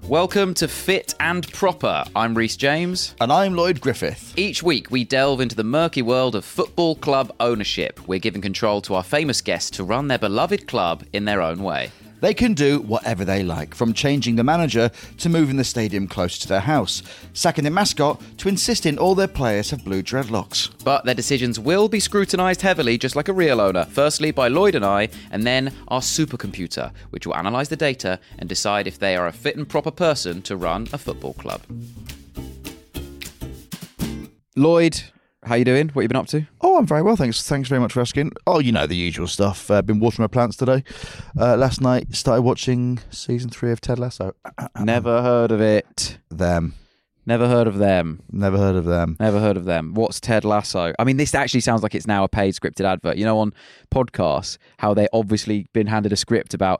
Welcome to Fit and Proper. I'm Rhys James. And I'm Lloyd Griffith. Each week we delve into the murky world of football club ownership. We're giving control to our famous guests to run their beloved club in their own way. They can do whatever they like, from changing the manager to moving the stadium closer to their house, sacking the mascot to insisting all their players have blue dreadlocks. But their decisions will be scrutinised heavily, just like a real owner. Firstly by Lloyd and I, and then our supercomputer, which will analyse the data and decide if they are a fit and proper person to run a football club. Lloyd, how you doing? What you been up to? Oh, I'm very well, thanks. Thanks very much for asking. Oh, you know, the usual stuff. Been watering my plants today. Last night, started watching season 3 of Ted Lasso. Never heard of it. Them. Never heard of them. Never heard of them. Never heard of them. What's Ted Lasso? I mean, this actually sounds like it's now a paid scripted advert. You know, on podcasts, how they obviously been handed a script about...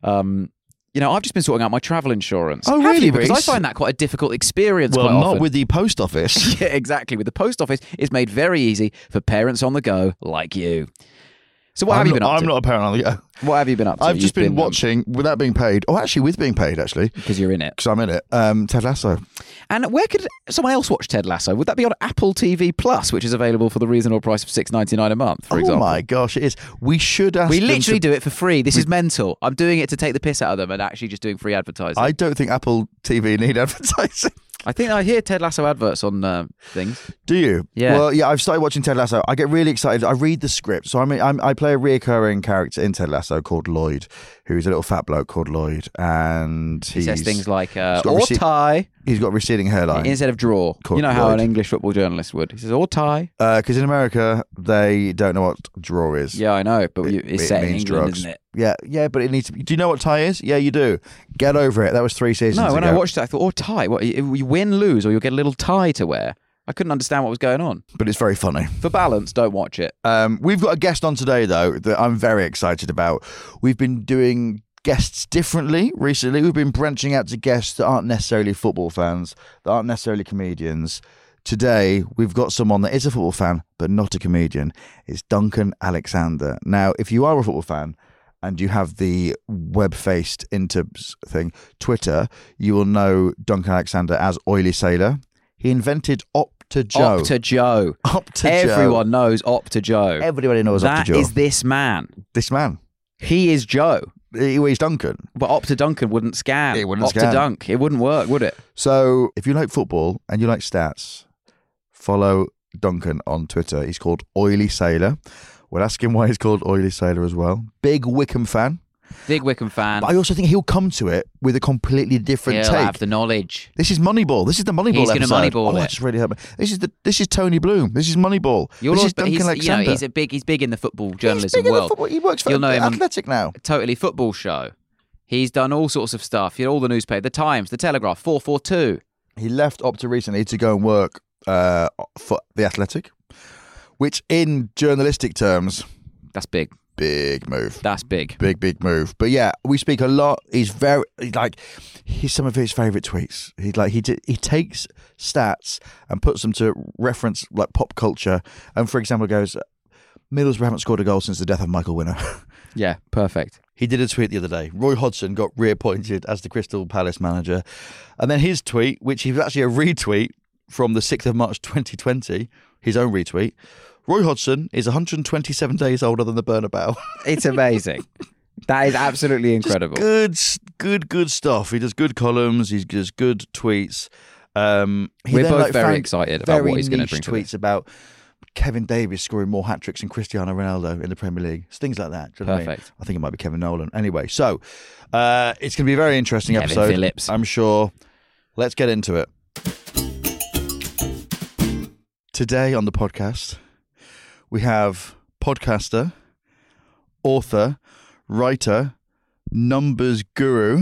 I've just been sorting out my travel insurance. Oh, really? Because I find that quite a difficult experience. Well, quite not often. with the post office. Yeah, exactly. With the post office, it's made very easy for parents on the go like you. So what have you been up to? I'm not a parent on the go. What have you been up to? I've just been watching, without being paid, with being paid, actually. Because you're in it. Because I'm in it. Ted Lasso. And where could someone else watch Ted Lasso? Would that be on Apple TV Plus, which is available for the reasonable price of $6.99 a month, for example? Oh my gosh, it is. We should ask We literally do it for free. This is mental. I'm doing it to take the piss out of them and actually just doing free advertising. I don't think Apple TV need advertising. I think I hear Ted Lasso adverts on things. Do you? Yeah. Well, yeah, I've started watching Ted Lasso. I get really excited. I read the script. So I play a reoccurring character in Ted Lasso called Lloyd, who's a little fat bloke called Lloyd. And he says things like, or tie. He's got a receding hairline. Instead of draw. You know how an English football journalist would. He says, or tie. Because in America, they don't know what draw is. Yeah, I know, but it's set in England, drugs. isn't it? Yeah, but it needs to be. Do you know what tie is? Yeah, you do. Get over it. That was 3 seasons ago. No, when I watched it, I thought, or tie. What, you win, lose, or you'll get a little tie to wear. I couldn't understand what was going on. But it's very funny. For balance, don't watch it. We've got a guest on today, though, that I'm very excited about. We've been doing guests differently recently. We've been branching out to guests that aren't necessarily football fans, that aren't necessarily comedians. Today, we've got someone that is a football fan, but not a comedian. It's Duncan Alexander. Now, if you are a football fan, and you have the web-faced Interbs thing, Twitter, you will know Duncan Alexander as Oily Sailor. He invented Opta Joe. Opta Joe. Everyone knows Opta Joe. Everybody knows Opta Joe. That is this man. This man. He is Joe. He's Duncan. But Opta Duncan wouldn't scan. It wouldn't Opta scan. Dunk. It wouldn't work, would it? So, if you like football and you like stats, follow Duncan on Twitter. He's called Oily Sailor. We'll ask him why he's called Oily Sailor as well. Big Wickham fan. Big Wickham fan. But I also think he'll come to it with a completely different He'll take. have the knowledge. This is Moneyball. This is the Moneyball He's episode. He's going to Moneyball it. That's really hurt me. This is Tony Bloom. This is Moneyball. This is Duncan Alexander. He's big in the football journalism world. He works for Athletic now. Totally Football Show. He's done all sorts of stuff. All the newspapers, the Times, the Telegraph, 442. He left Opta recently to go and work for the Athletic, which in journalistic terms, that's big. Big move. That's big. Big move. But yeah, we speak a lot. He's some of his favourite tweets. He takes stats and puts them to reference like pop culture. And for example, goes, Middlesbrough haven't scored a goal since the death of Michael Winner. Yeah, perfect. He did a tweet the other day. Roy Hodgson got reappointed as the Crystal Palace manager. And then his tweet, which is actually a retweet from the 6th of March 2020, his own retweet. Roy Hodgson is 127 days older than the Bernabeu. It's amazing. That is absolutely incredible. Just good stuff. He does good columns. He does good tweets. We're both very excited about what he's going to bring to tweets about Kevin Davies scoring more hat-tricks than Cristiano Ronaldo in the Premier League. It's things like that. Perfect. I think it might be Kevin Nolan. Anyway, so it's going to be a very interesting episode. Phillips. I'm sure. Let's get into it. Today on the podcast, we have podcaster, author, writer, numbers guru,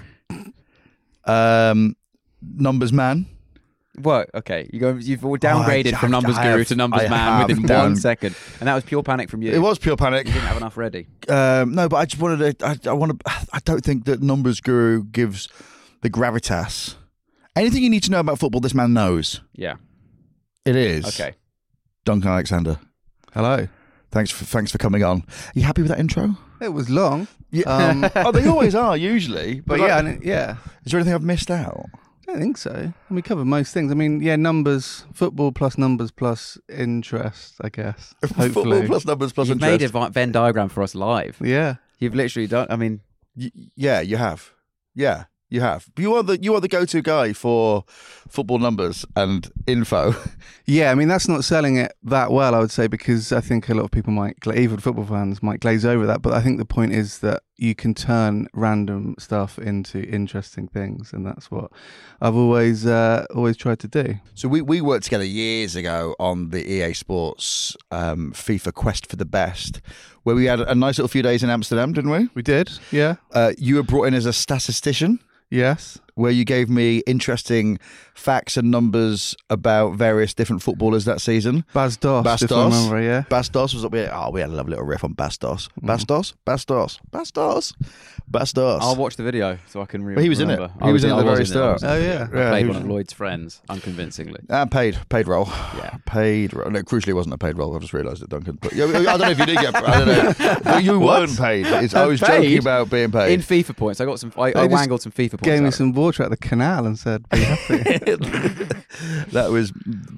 numbers man. What? Okay, you've all downgraded from numbers guru to numbers man within 1 second, and that was pure panic from you. It was pure panic. You didn't have enough ready. No, but I just wanted to. I don't think that numbers guru gives the gravitas. Anything you need to know about football, this man knows. Yeah, it is. Okay, Duncan Alexander. Hello. Thanks for coming on. Are you happy with that intro? It was long. Yeah. Oh, they always are usually. But like, yeah. Is there anything I've missed out? I don't think so. And we covered most things. I mean, yeah, numbers, football plus numbers plus interest, I guess. Hopefully. Football plus numbers plus You've interest. made a Venn diagram for us live. Yeah. You've literally done. I mean, Yeah, you have. Yeah, you have. But you are the go-to guy for football numbers and info. Yeah, I mean, that's not selling it that well, I would say, because I think a lot of people even football fans might glaze over that. But I think the point is that you can turn random stuff into interesting things. And that's what I've always tried to do. So we worked together years ago on the EA Sports FIFA Quest for the Best, where we had a nice little few days in Amsterdam, didn't we? We did, yeah. You were brought in as a statistician. Yes. Where you gave me interesting facts and numbers about various different footballers that season. Bas Dost, if I remember, yeah. Bas Dost was up here. Oh, we had a lovely little riff on Bas Dost. Bas Dost. I'll watch the video so I can remember. Well, he was in it. He was in at the very start. Oh, yeah. I played one of Lloyd's friends, unconvincingly. Paid role. Yeah. Paid role. No, crucially, it wasn't a paid role. I just realised it, Duncan. But yeah, I don't know if you did get. I don't know. But you weren't paid. I was joking about being paid. In FIFA points, I got some. I wangled some FIFA points. Gave me some water at the canal and said, "Be happy." That was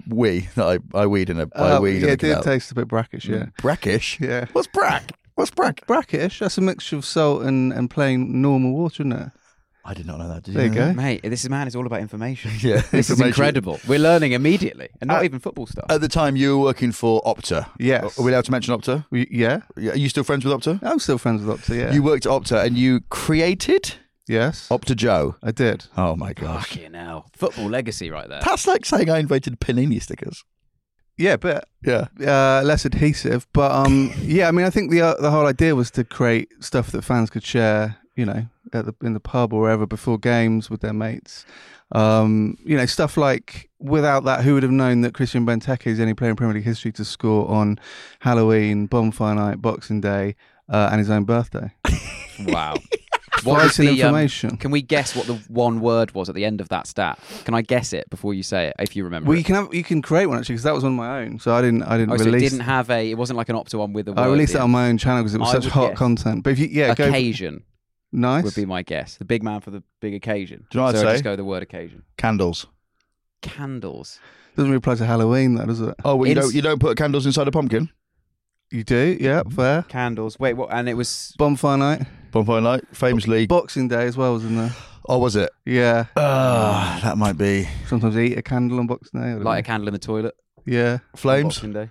I weed in a. I weed in a it canal. did taste a bit brackish. Yeah. Brackish. Yeah. What's brack? What's brack? Brackish. That's a mixture of salt and plain normal water, isn't it? I did not know that. Did There you go. Mate, this man is all about information. Yeah, This is incredible. We're learning immediately, and not even football stuff. At the time, you were working for Opta. Yes. Are we allowed to mention Opta? Yeah. Are you still friends with Opta? I'm still friends with Opta, yeah. You worked at Opta and you created Yes. Opta Joe. I did. Oh my gosh. Fucking hell. Football legacy right there. That's like saying I invented Panini stickers. Yeah, but Yeah. less adhesive. But yeah, I mean, I think the whole idea was to create stuff that fans could share, you know, in the pub or wherever before games with their mates. You know, stuff like, without that, who would have known that Christian Benteke is the only player in Premier League history to score on Halloween, Bonfire Night, Boxing Day, and his own birthday? Wow. What is the information? Can we guess what the one word was at the end of that stat? Can I guess it before you say it, if you remember? Well, it? you can create one actually, because that was on my own, so I didn't release. So it didn't have it wasn't like an Opta one with a word. I released it on my own channel because it was such hot content. But if you occasion nice would be my guess. The big man for the big occasion. Do you know what I'd so say? Just go the word occasion. Candles. Candles. Doesn't really apply to Halloween, though, does it? Oh, well, you don't put candles inside a pumpkin? You do, yeah, fair. Candles. Wait, what? And it was Bonfire Night. Bonfire Night, famously. Boxing Day as well was in there. Oh, was it? Yeah. That might be. Sometimes eat a candle on Boxing Day. light a candle in the toilet. Yeah. on Flames? Boxing Day.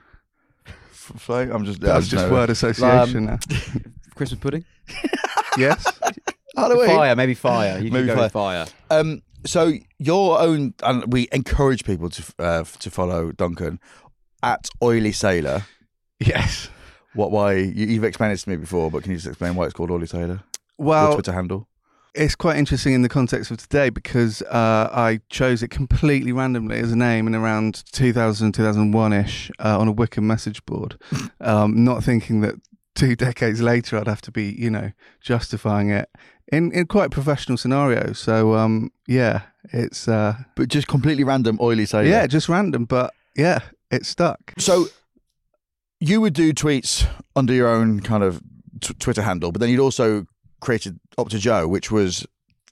Flame? I'm just. That's just word association now. Christmas pudding. Yes. Halloween. Fire, maybe fire. You Maybe could go with fire. So your own, and we encourage people to follow Duncan at Oily Sailor. Yes. Why you've explained this to me before, but can you just explain why it's called Oily Sailor? Well, your Twitter handle. It's quite interesting in the context of today because I chose it completely randomly as a name in around 2000, 2001-ish on a Wickham message board, not thinking that 2 decades later I'd have to be, you know, justifying it in quite professional scenarios. So, yeah, it's... But just completely random Oily Sailor. Yeah, just random, but yeah, it stuck. So you would do tweets under your own kind of Twitter handle, but then you'd also created Opta Joe, which was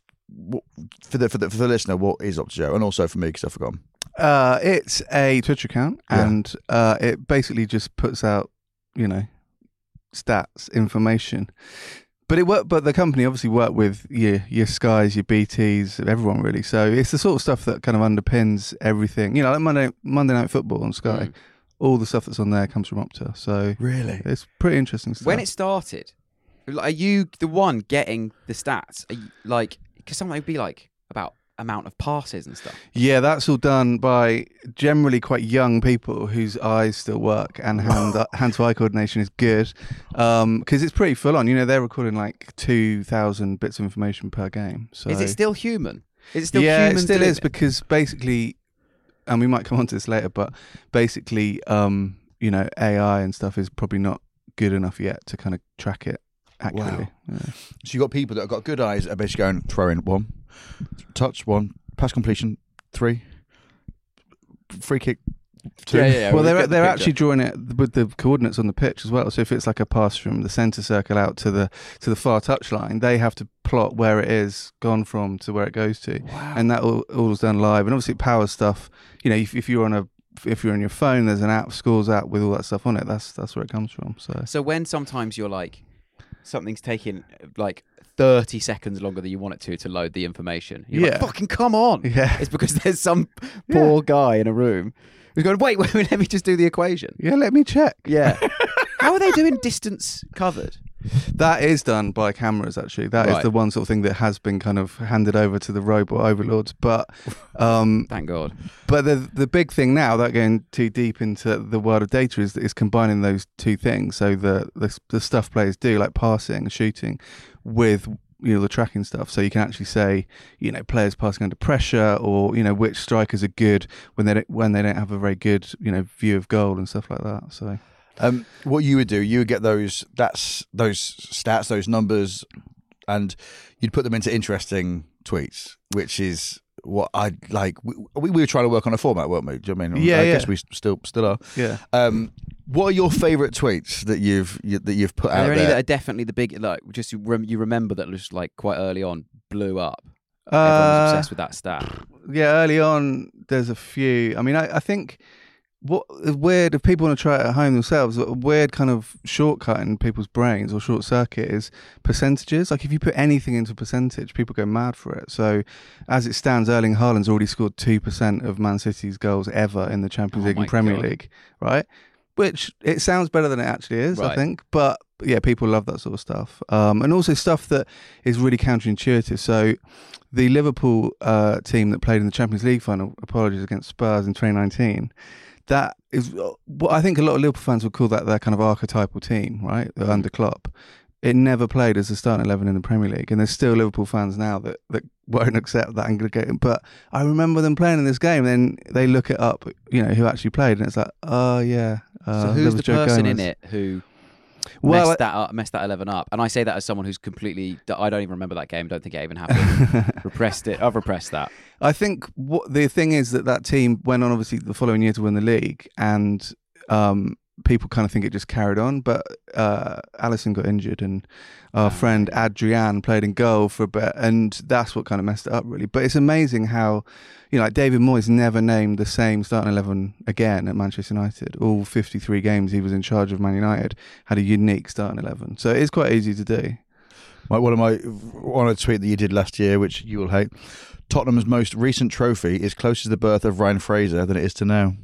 for the listener. What is Opta Joe, and also for me because I've forgotten. It's a Twitter account, and it basically just puts out, you know, stats, information. But the company obviously worked with your Skies, your BTs, everyone really. So it's the sort of stuff that kind of underpins everything. You know, like Monday Night Football on Sky. All the stuff that's on there comes from Opta. So really, it's pretty interesting stuff. When it started, are you the one getting the stats? Are you, like, because something would be like about amount of passes and stuff. Yeah, that's all done by generally quite young people whose eyes still work and hand-to-eye coordination is good, because it's pretty full on. You know, they're recording like 2,000 bits of information per game. So is it still human? Is it still yeah, human? it still is, it? because basically, and we might come on to this later, but basically, you know, AI and stuff is probably not good enough yet to kind of track it accurately. Wow. Yeah. So you've got people that have got good eyes that are basically going, throw in 1, touch 1, pass completion 3, free kick Well, we get they're the picture. actually drawing it with the coordinates on the pitch as well. So if it's like a pass from the centre circle out to the far touchline, they have to plot where it is gone from to where it goes to, and that all is done live. And obviously, it powers stuff. You know, if you're on your phone, there's an app, Scores app with all that stuff on it. That's where it comes from. So when sometimes you're like, something's taking like 30 seconds longer than you want it to load the information. You're like, fucking come on. Yeah. It's because there's some poor guy in a room who's going, wait, let me just do the equation. Yeah, let me check. Yeah. How are they doing distance covered? That is done by cameras, actually. That is the one sort of thing that has been kind of handed over to the robot overlords. But thank God. But the big thing now, without going too deep into the world of data, is combining those two things. So the stuff players do, like passing, shooting, with the tracking stuff. So you can actually say, players passing under pressure, or which strikers are good when they don't have a very good view of goal and stuff like that. So. What you would do, you would get those stats, those numbers, and you'd put them into interesting tweets, which is what I like. We were trying to work on a format, weren't we? Do you know what I mean? Yeah, I guess we still are. Yeah. What are your favourite tweets that you've put out Are there any there? that are definitely the big, like, just you remember that was like quite early on blew up? Everyone was obsessed with that stat. Yeah, early on, there's a few. I mean, I think. What weird, if people want to try it at home themselves, a weird kind of shortcut in people's brains or short circuit is percentages. Like if you put anything into percentage, people go mad for it. So as it stands, Erling Haaland's already scored 2% of Man City's goals ever in the Champions League and Premier League, right? Which it sounds better than it actually is, I think. But yeah, people love that sort of stuff. And also stuff that is really counterintuitive. So the Liverpool team that played in the Champions League final, apologies, against Spurs in 2019, that is what I think a lot of Liverpool fans would call that their kind of archetypal team, right? Under Klopp. It never played as a starting 11 in the Premier League, and there's still Liverpool fans now that won't accept that and going to get him. But I remember them playing in this game, and then they look it up, who actually played, and it's like, oh yeah. So who's the person in it who messed that 11 up? And I say that as someone who's completely, I don't even remember that game. Don't think it even happened. Repressed it. I've repressed that. I think what the thing is that team went on obviously the following year to win the league, and people kind of think it just carried on. But Alisson got injured, and our friend Adrian played in goal for a bit, and that's what kind of messed it up really. But it's amazing how, like David Moyes never named the same starting 11 again at Manchester United. All 53 games he was in charge of Man United had a unique starting 11. So it is quite easy to do. One of the tweet that you did last year, which you will hate, Tottenham's most recent trophy is closer to the birth of Ryan Fraser than it is to now.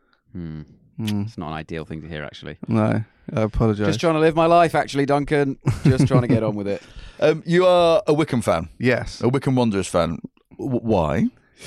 It's not an ideal thing to hear, actually. No, I apologise. Just trying to live my life, actually, Duncan. Just trying to get on with it. You are a Wycombe fan. Yes. A Wycombe Wanderers fan. Why?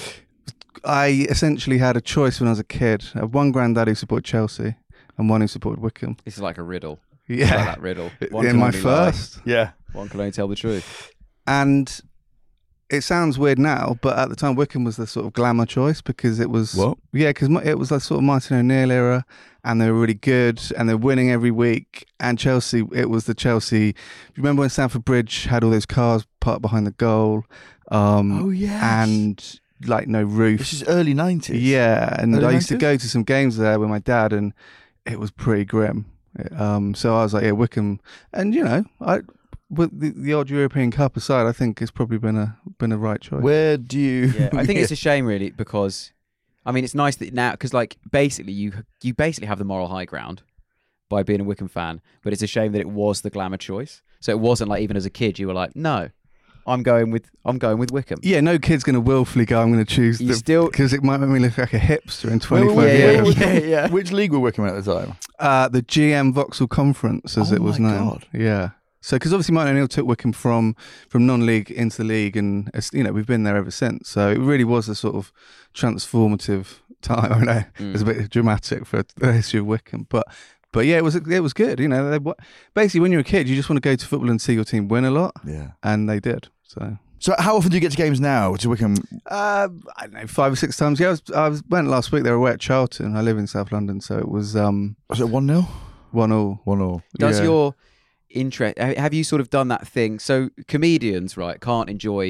I essentially had a choice when I was a kid. I had one granddad who supported Chelsea and one who supported Wycombe. This is like a riddle. Yeah. It's like that riddle. In my first. Yeah. One can only tell the truth. And it sounds weird now, but at the time Wycombe was the sort of glamour choice because it was... What? Yeah, because it was like sort of Martin O'Neill era, and they were really good, and they're winning every week. And Chelsea, it was the Chelsea... Remember when Stamford Bridge had all those cars parked behind the goal? Oh, yes. And like no roof. This is early 90s. Yeah, and early I used 90s? to go to some games there with my dad, and it was pretty grim. So I was like, yeah, Wycombe, and with the odd European Cup aside, I think it's probably been a right choice. Where do you? Yeah, I think it's a shame, really, because I mean, it's nice that now, because like basically you basically have the moral high ground by being a Wycombe fan, but it's a shame that it was the glamour choice. So it wasn't like even as a kid you were like, no, I'm going with Wycombe. Yeah, no kid's going to willfully go, I'm going to choose because it might make me look like a hipster in 25 years. Yeah. Which league were Wycombe at the time? The GM Vauxhall Conference, as it was known. God. Yeah. So, because obviously Martin O'Neill took Wycombe from non-league into the league, and we've been there ever since. So it really was a sort of transformative time. I know it's a bit dramatic for the history of Wycombe, but yeah, it was good. Basically, when you're a kid, you just want to go to football and see your team win a lot. Yeah, and they did. So how often do you get to games now to Wycombe? I don't know, 5 or 6 times. Yeah, I went last week. They were away at Charlton. I live in South London, so it was. Was it 1-0? 1-1. 1-1. Does your interest? Have you sort of done that thing? So comedians, right, can't enjoy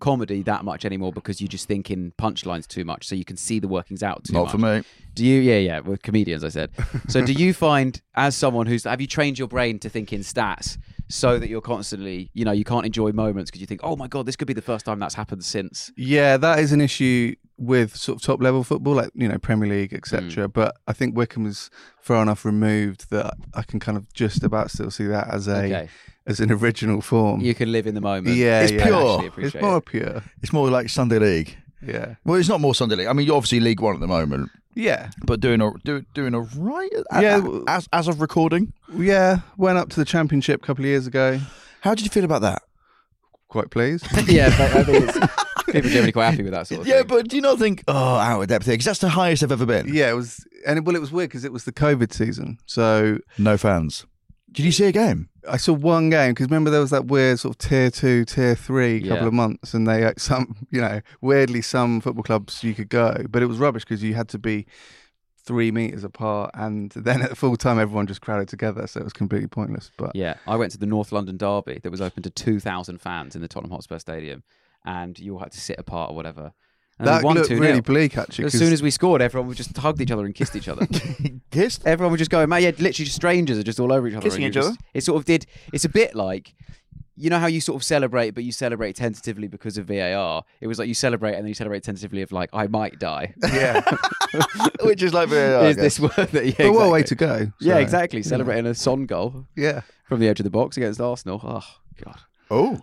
comedy that much anymore because you just think in punchlines too much, so you can see the workings out too much. Not for me. Do you? Yeah, with comedians, I said. So do you find, as someone have you trained your brain to think in stats so that you're constantly, you can't enjoy moments because you think, oh my God, this could be the first time that's happened since. Yeah, that is an issue with sort of top level football, like, Premier League, etc. But I think Wycombe is far enough removed that I can kind of just about still see that as as an original form. You can live in the moment. Yeah, It's yeah. pure. It's more pure. It's more like Sunday League. Yeah. Well, it's not more Sunday League. I mean, you're obviously League One at the moment, Yeah. but doing a right. Yeah. As of recording. Yeah. Went up to the Championship a couple of years ago. How did you feel about that? Quite pleased. Yeah, but I think people are generally quite happy with that sort of thing. Yeah, but do you not think, out of depth? Because that's the highest I've ever been. Yeah, it was, it was weird because it was the COVID season. So No fans. Did you see a game? I saw one game because remember there was that weird sort of tier 2, tier 3 couple Yeah. of months, and they weirdly some football clubs you could go, but it was rubbish because you had to be 3 meters apart, and then at full time everyone just crowded together, so it was completely pointless. But Yeah, I went to the North London derby that was open to 2,000 fans in the Tottenham Hotspur Stadium, and you all had to sit apart or whatever. And that we won looked 2-0. really bleak actually. As 'cause- soon as we scored, everyone would just hugged each other and kissed each other. Kissed? Everyone would just go, man, yeah, literally just strangers are just all over each other. Kissing and each you other? It sort of did, it's a bit like, you know how you sort of celebrate, but you celebrate tentatively because of VAR? It was like you celebrate and then you celebrate tentatively of like, I might die. yeah, Which is like, Is this word that, yeah, but what a way exactly. to go. Yeah, So, exactly. Celebrating a Son goal Yeah. from the edge of the box against Arsenal. Oh, God. Oh.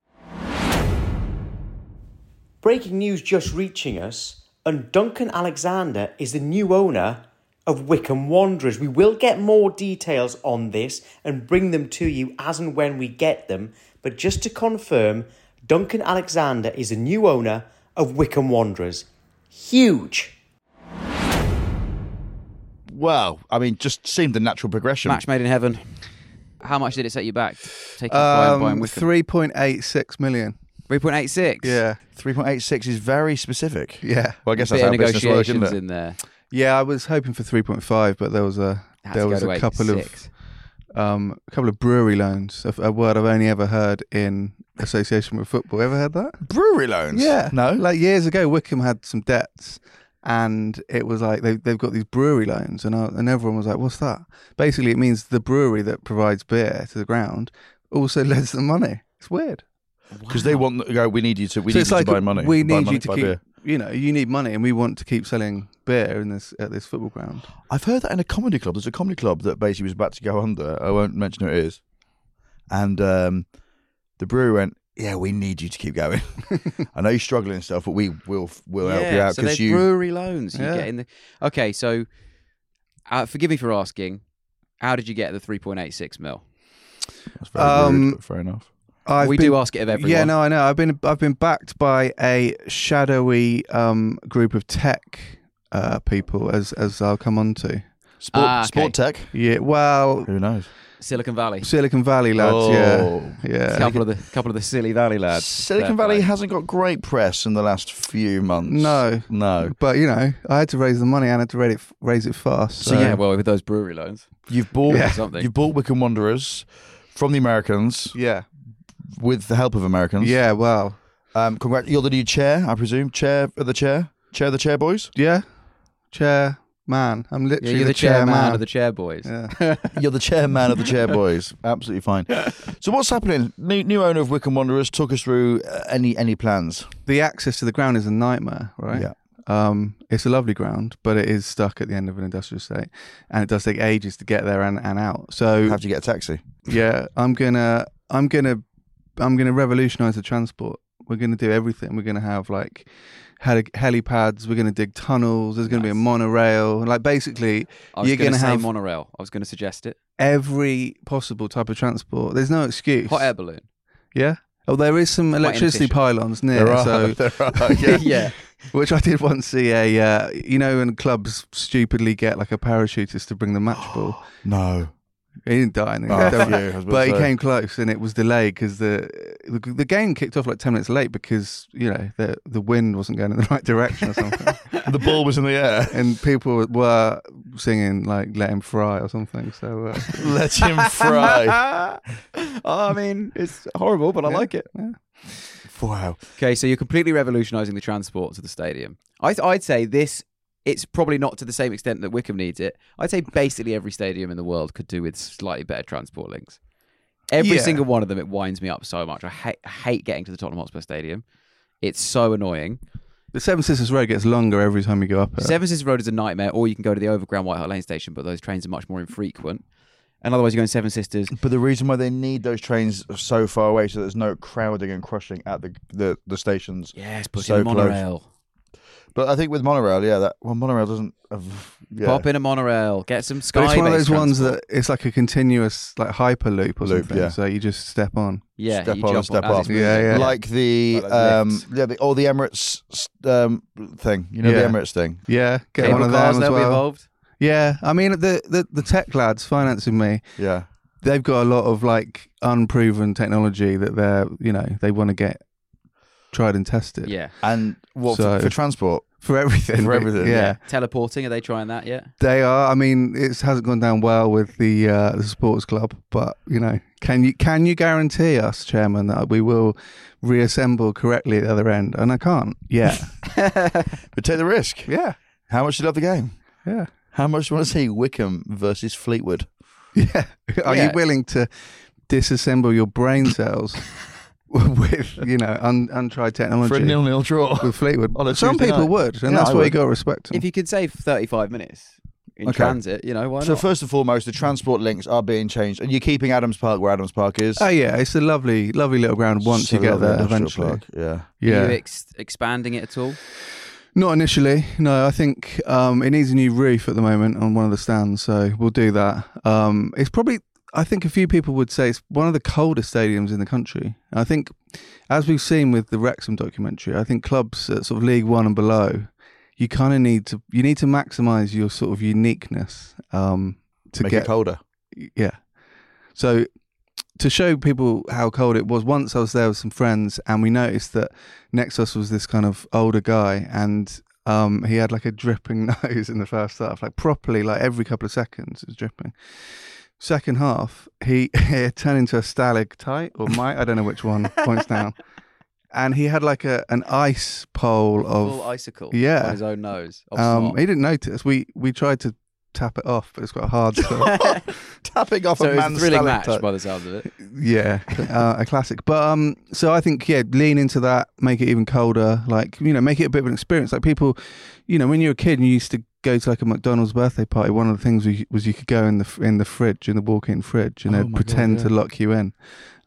Breaking news just reaching us, and Duncan Alexander is the new owner of Wycombe Wanderers. We will get more details on this and bring them to you as and when we get them. But just to confirm, Duncan Alexander is the new owner of Wycombe Wanderers. Huge. Well, I mean, just seemed the natural progression. Match made in heaven. How much did it set you back? Taking buying Wycombe? 3.86 million. 3.86. Yeah, 3.86 is very specific. yeah, Well, I guess Bit that's of how business works, isn't negotiations it? in there. yeah. I was hoping for 3.5, but there was Had to go to a couple 86. of brewery loans. A word I've only ever heard in association with football. Ever heard that? Brewery loans? Yeah. No? Like years ago, Wycombe had some debts, and it was like they've got these brewery loans, and everyone was like, "What's that?" Basically, it means the brewery that provides beer to the ground also lends them money. It's weird. Because they want to go, we need you to So it's like buy money. we buy need money, you to buy keep. beer. You need money, and we want to keep selling beer at this football ground. I've heard that in a comedy club. There's a comedy club that basically was about to go under. I won't mention who it is. And the brewery went, yeah, we need you to keep going. I know you're struggling and stuff, but we'll help you out so because there's brewery loans. You Yeah. get in the. Okay, so forgive me for asking. How did you get the 3.86 mil? That's very rude, but fair enough. We do ask it of everyone. Yeah, no, I know. I've been backed by a shadowy group of tech people, as I'll come on to. Sport okay. tech? Yeah, well, Who knows? Silicon Valley. Silicon Valley lads. Oh. Yeah. Couple of the silly Valley lads. Silicon Fair Valley play. hasn't got great press in the last few months. No. No. But I had to raise the money and I had to raise it fast. So yeah, well, with those brewery loans, You've bought Yeah. something. you've bought Wycombe Wanderers from the Americans yeah, with the help of Americans. yeah. Well, You're the new chair, I presume. Chair of the chair boys. yeah. Chair man. I'm Yeah, literally you're the chairman of the chair boys. Yeah. You're the chairman of the chair boys. Absolutely fine. So what's happening? New owner of Wycombe Wanderers. Talk us through any plans. The access to the ground is a nightmare, right? Yeah. It's a lovely ground, but it is stuck at the end of an industrial estate, and it does take ages to get there and out. So Have to get a taxi. yeah, I'm gonna revolutionise the transport. We're gonna do everything. We're gonna have like helipads. We're gonna dig tunnels. There's gonna be a Nice. monorail. Like basically, I was you're going to gonna say have monorail. I was going to suggest it. every possible type of transport. There's no excuse. Hot air balloon. Yeah. Oh, there is some electricity inefficient. pylons near. So There are. Yeah. Yeah. which I did once see when clubs stupidly get like a parachutist to bring the match ball. No. He didn't die, in the Oh, don't- phew, I was about but to he say. came close, and it was delayed because the game kicked off like 10 minutes late because the wind wasn't going in the right direction or something, The ball was in the air. and people were singing like "Let Him Fry" or something. So Let him fry. I mean, it's horrible, but I like it. yeah. Wow. Okay, so you're completely revolutionising the transport to the stadium. I'd say this. It's probably not to the same extent that Wickham needs it. I'd say basically every stadium in the world could do with slightly better transport links. Every Yeah. single one of them, it winds me up so much. I hate getting to the Tottenham Hotspur Stadium. It's so annoying. The Seven Sisters Road gets longer every time you go up it. Seven Sisters Road is a nightmare, or you can go to the overground White Hart Lane station, but those trains are much more infrequent. And otherwise, you're going Seven Sisters. But the reason why they need those trains so far away so there's no crowding and crushing at the stations. Yes, put So in a close. monorail. But I think with monorail, monorail doesn't have... Yeah. Pop in a monorail. Get some Sky. But it's one of those ones that it's like a continuous like hyperloop or Loop, something. yeah. So you just step on. Yeah, Step you on and jump step as off. it's moving. Yeah. Like the Like those lifts. the Emirates thing. You know Yeah. the Emirates thing. Yeah, get Cable one of cars, them as they'll be well. involved. Yeah, I mean the tech lads financing me. Yeah. They've got a lot of like unproven technology that they want to get tried and tested. Yeah. And what So- for transport? For everything. For everything, Yeah. Teleporting, are they trying that yet? They are. I mean, it hasn't gone down well with the sports club, but can you guarantee us, Chairman, that we will reassemble correctly at the other end? And I can't. Yeah. But take the risk. Yeah. How much do you love the game? Yeah. How much do you want to see Wickham versus Fleetwood? Yeah. Are Yeah. you willing to disassemble your brain cells with untried technology For a 0-0 draw. with Fleetwood? On a Some Tuesday people night. would, and Yeah, that's I why you would. got to respect them. If you could save 35 minutes in Okay. transit, why So not? first and foremost, the transport links are being changed, and you're keeping Adams Park where Adams Park is. Oh yeah, it's a lovely little ground once It's a you get lovely there industrial eventually. park, yeah. Yeah. Are you expanding it at all? Not initially. No, I think it needs a new roof at the moment on one of the stands, so we'll do that. It's probably, I think a few people would say it's one of the coldest stadiums in the country. I think, as we've seen with the Wrexham documentary, I think clubs at sort of League One and below, you kind of need to maximise your sort of uniqueness to Make get it colder. Yeah. So to show people how cold it was, once I was there with some friends and we noticed that next to us was this kind of older guy and he had like a dripping nose in the first half, like properly, like every couple of seconds it was dripping. Second half, he turned into a stalactite or mite, I don't know which one, points down. And he had like an ice pole Full of... icicle Yeah. on his own nose. Of he didn't notice. We tried to tap it off, but it's quite hard to... Tapping off so a it was man's a thrilling match stalactite. by the sound of it. Yeah, a classic. But so I think lean into that, make it even colder. Like make it a bit of an experience. Like people, when you were a kid and you used to go to like a McDonald's birthday party, one of the things was you could go in the fridge, in the walk-in fridge, and Oh they'd my pretend God, yeah. to lock you in.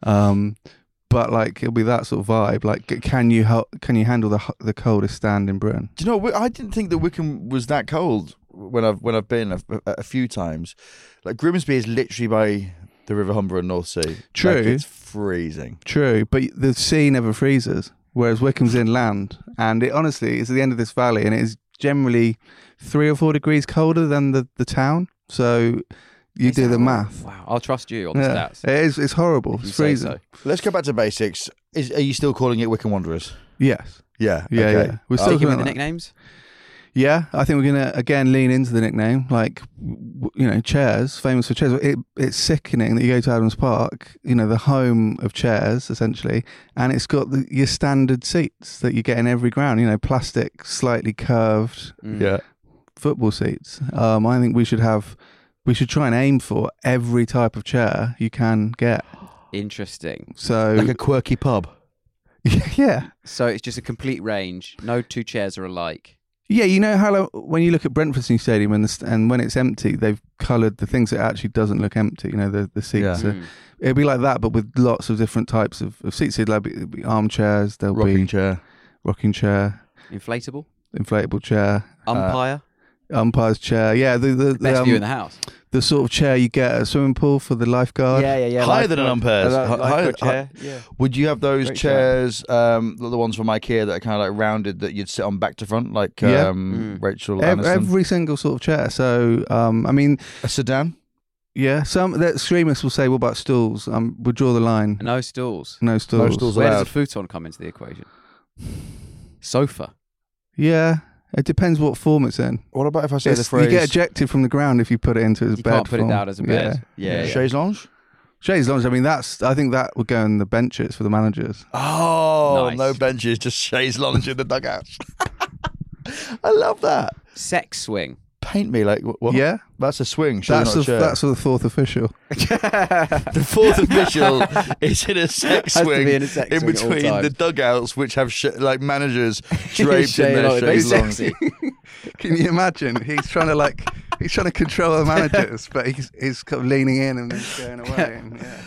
But like it'll be that sort of vibe. Like, can you handle the coldest stand in Britain? Do you know? I didn't think that Wickham was that cold when I've been a few times. Like Grimsby is literally by the River Humber and North Sea. True. Like, it's freezing. True, but the sea never freezes, whereas Wickham's inland, and it honestly is at the end of this valley, and it is generally 3 or 4 degrees colder than the town. So you Is do that the right? math. Wow, I'll trust you on the Yeah, stats. it is. It's horrible. if you It's say freezing. so. Let's go back to basics. Are you still calling it Wickham Wanderers? Yes. Yeah. Yeah. okay. Yeah. We're still Sticking doing with the that. nicknames? Yeah, I think we're gonna again lean into the nickname. Like, chairs, famous for chairs. It's sickening that you go to Adams Park, the home of chairs essentially, and it's got your standard seats that you get in every ground. Plastic, slightly curved Mm. football seats. I think we should try and aim for every type of chair you can get. Interesting. So Like a quirky pub. yeah. So it's just a complete range. No two chairs are alike. Yeah, how when you look at Brentford's new stadium and when it's empty, they've coloured the things. It actually doesn't look empty. The seats. Yeah. Are, it'll be like that, but with lots of different types of seats. It'll be armchairs. There'll Rocking be chair. rocking chair, Inflatable? inflatable chair, Umpire? umpire's chair. Yeah, the Best view in the house. the sort of chair you get at a swimming pool for the lifeguard. Yeah. Higher than an umpire's. Lifeguard chair. Yeah. Would you have those Great chair. chairs, the ones from IKEA that are kind of like rounded that you'd sit on back to front, like Yeah. Rachel Aniston? Every single sort of chair. So, I mean, A sedan? yeah, some that extremists will say, "What about stools?" We'll draw the line. No stools. No stools. No stools Where does allowed. a futon come into the equation? Sofa. Yeah, it depends what form it's in. What about if I say the You phrase get ejected from the ground if you put it into his You bed. can't put it form. down as a bed. Yeah. chaise lounge? Shays Longe. I mean, I think that would go in the benches for the managers. Oh, Nice. no benches, just Shays Longe in the dugouts. I love that. Sex swing. Paint me like what? Yeah, That's a swing. Surely that's not a chair. that's the fourth official. The fourth official is in a sex Has to swing be in a sex in swing at all between the times. dugouts, which have like managers draped Shay in their Longe, very Shays Longe. sexy. Can you imagine? He's trying to control the managers, but he's kind of leaning in and then going away. And, yeah.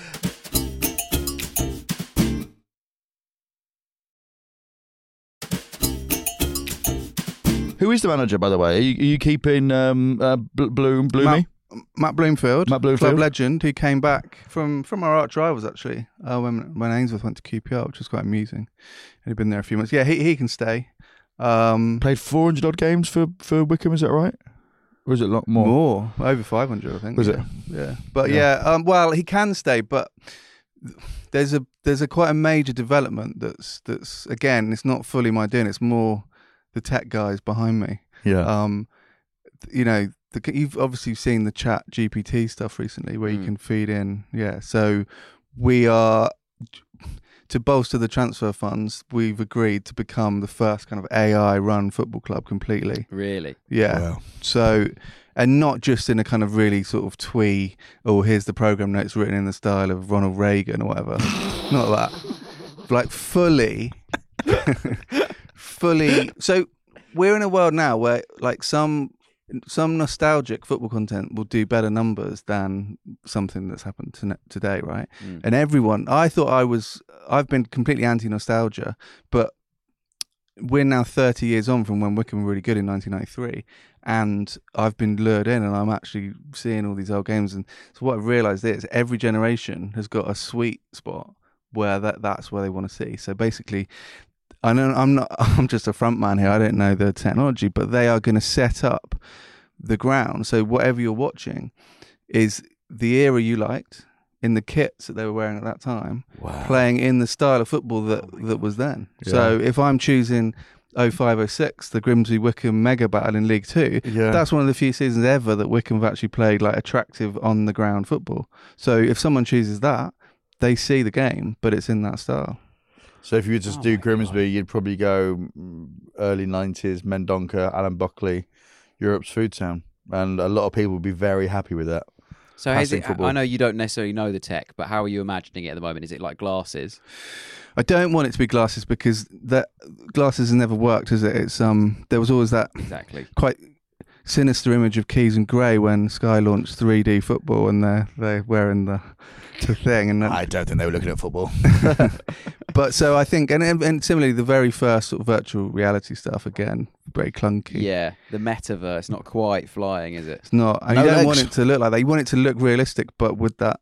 Who is the manager, by the way? Are you keeping Bloomy? Matt Bloomfield, Matt Bloomfield. club legend, who came back from our arch rivals actually when Ainsworth went to QPR, which was quite amusing. He'd been there a few months. Yeah, he can stay. Played 400 odd games for Wickham, is that right? Or is it a lot more? Over 500, I think. Was yeah. it? Yeah, but Yeah. well, he can stay, but there's a quite a major development that's again, it's not fully my doing. It's more the tech guys behind me. Yeah. You know, you've obviously seen the Chat GPT stuff recently, where you can feed in. Yeah, so we are, to bolster the transfer funds, we've agreed to become the first kind of AI-run football club completely. Really? Yeah. Wow. So, and not just in a kind of really sort of twee, oh, here's the program notes written in the style of Ronald Reagan or whatever. Not that. Like fully. So we're in a world now where like some nostalgic football content will do better numbers than something that's happened today, right? And everyone, I've been completely anti-nostalgia, but we're now 30 years on from when Wickham were really good in 1993, and I've been lured in, and I'm actually seeing all these old games. And so what I've realised is every generation has got a sweet spot where that's where they want to see. So basically, I know I'm just a front man here. I don't know the technology, but they are going to set up the ground. So whatever you're watching is the era you liked in the kits that they were wearing at that time, playing in the style of football that was then. Yeah. So if I'm choosing 05-06, the Grimsby Wickham mega battle in League Two, that's one of the few seasons ever that Wickham have actually played like attractive on the ground football. So if someone chooses that, they see the game, but it's in that style. So if you were to do Grimsby, you'd probably go early 90s, Mendonca, Alan Buckley, Europe's food town. And a lot of people would be very happy with that. So I know you don't necessarily know the tech, but how are you imagining it at the moment? Is it like glasses? I don't want it to be glasses because that glasses has never worked, has it? It's there was always that Exactly. quite sinister image of Keys and Gray when Sky launched 3D football and they're wearing the thing. And I don't think they were looking at football. But so I think, and similarly, the very first sort of virtual reality stuff, again, very clunky. Yeah, the metaverse, not quite flying, is it? It's not, and No you don't legs. want it to look like that. You want it to look realistic, but with that